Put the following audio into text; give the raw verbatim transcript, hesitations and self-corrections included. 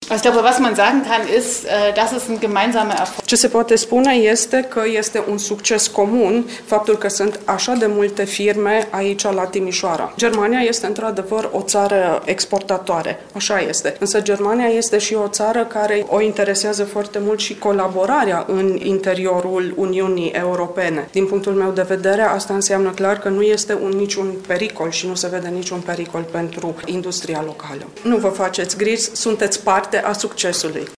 Was ich glaube, was man sagen kann, ist, dass es ein gemeinsamer Erfolg. Ce se poate spune este că este un succes comun faptul că sunt așa de multe firme aici la Timișoara. Germania este într-adevăr o țară exportatoare, așa este. Însă Germania este și o țară care o interesează foarte mult și colaborarea în interiorul Uniunii Europene. Din punctul meu de vedere, asta înseamnă clar că nu este un niciun pericol și nu se vede niciun pericol pentru industria locală. Nu vă faceți griji, sunteți parte a succesului.